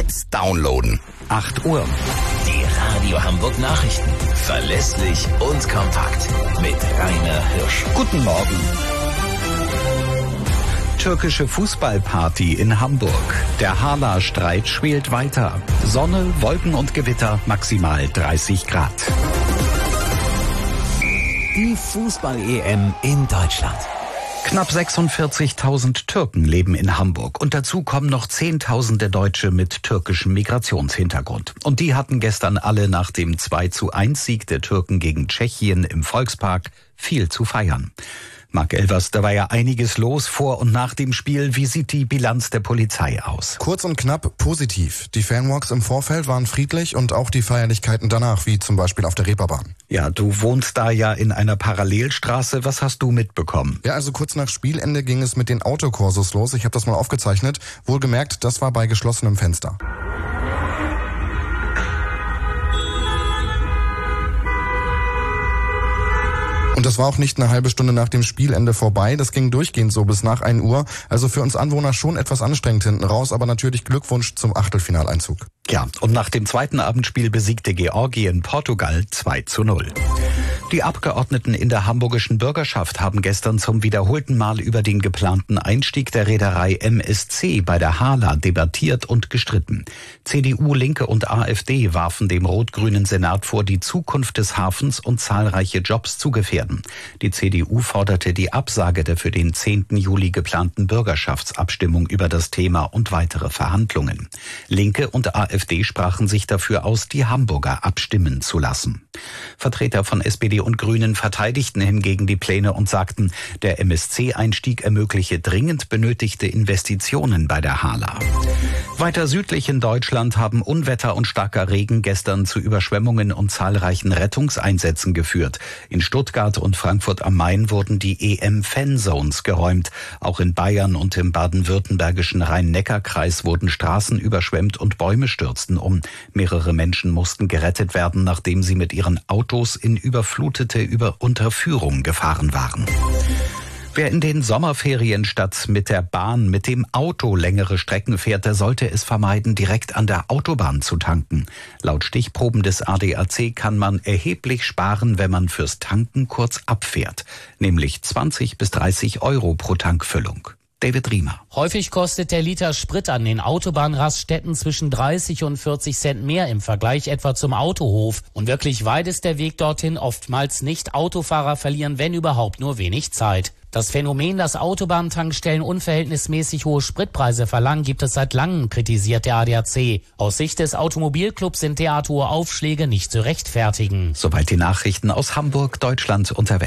Jetzt downloaden. 8 Uhr. Die Radio Hamburg Nachrichten. Verlässlich und kompakt. Mit Rainer Hirsch. Guten Morgen. Türkische Fußballparty in Hamburg. Der Hala-Streit schwelt weiter. Sonne, Wolken und Gewitter, maximal 30 Grad. Die Fußball-EM in Deutschland. Knapp 46.000 Türken leben in Hamburg und dazu kommen noch Zehntausende Deutsche mit türkischem Migrationshintergrund. Und die hatten gestern alle nach dem 2:1-Sieg der Türken gegen Tschechien im Volkspark viel zu feiern. Marc Elvers, da war ja einiges los vor und nach dem Spiel. Wie sieht die Bilanz der Polizei aus? Kurz und knapp positiv. Die Fanwalks im Vorfeld waren friedlich und auch die Feierlichkeiten danach, wie zum Beispiel auf der Reeperbahn. Ja, du wohnst da ja in einer Parallelstraße. Was hast du mitbekommen? Ja, also kurz nach Spielende ging es mit den Autokorsos los. Ich habe das mal aufgezeichnet. Wohlgemerkt, das war bei geschlossenem Fenster. Und das war auch nicht eine halbe Stunde nach dem Spielende vorbei. Das ging durchgehend so bis nach 1 Uhr. Also für uns Anwohner schon etwas anstrengend hinten raus, aber natürlich Glückwunsch zum Achtelfinaleinzug. Ja, und nach dem zweiten Abendspiel besiegte Georgien Portugal 2:0. Die Abgeordneten in der hamburgischen Bürgerschaft haben gestern zum wiederholten Mal über den geplanten Einstieg der Reederei MSC bei der Hala debattiert und gestritten. CDU, Linke und AfD warfen dem rot-grünen Senat vor, die Zukunft des Hafens und zahlreiche Jobs zu gefährden. Die CDU forderte die Absage der für den 10. Juli geplanten Bürgerschaftsabstimmung über das Thema und weitere Verhandlungen. Linke und AfD sprachen sich dafür aus, die Hamburger abstimmen zu lassen. Vertreter von SPD und Grünen verteidigten hingegen die Pläne und sagten, der MSC-Einstieg ermögliche dringend benötigte Investitionen bei der Hala. Weiter südlich in Deutschland haben Unwetter und starker Regen gestern zu Überschwemmungen und zahlreichen Rettungseinsätzen geführt. In Stuttgart und Frankfurt am Main wurden die EM-Fanzones geräumt. Auch in Bayern und im baden-württembergischen Rhein-Neckar-Kreis wurden Straßen überschwemmt und Bäume stürzten um. Mehrere Menschen mussten gerettet werden, nachdem sie mit ihren Autos in überflutete Unterführung gefahren waren. Wer in den Sommerferien statt mit der Bahn mit dem Auto längere Strecken fährt, der sollte es vermeiden, direkt an der Autobahn zu tanken. Laut Stichproben des ADAC kann man erheblich sparen, wenn man fürs Tanken kurz abfährt, nämlich 20 bis 30 Euro pro Tankfüllung. David Riemer. Häufig kostet der Liter Sprit an den Autobahnraststätten zwischen 30 und 40 Cent mehr im Vergleich etwa zum Autohof. Und wirklich weit ist der Weg dorthin oftmals nicht. Autofahrer verlieren, wenn überhaupt, nur wenig Zeit. Das Phänomen, dass Autobahntankstellen unverhältnismäßig hohe Spritpreise verlangen, gibt es seit langem, kritisiert der ADAC. Aus Sicht des Automobilclubs sind derart hohe Aufschläge nicht zu rechtfertigen. Soweit die Nachrichten aus Hamburg, Deutschland und der Welt.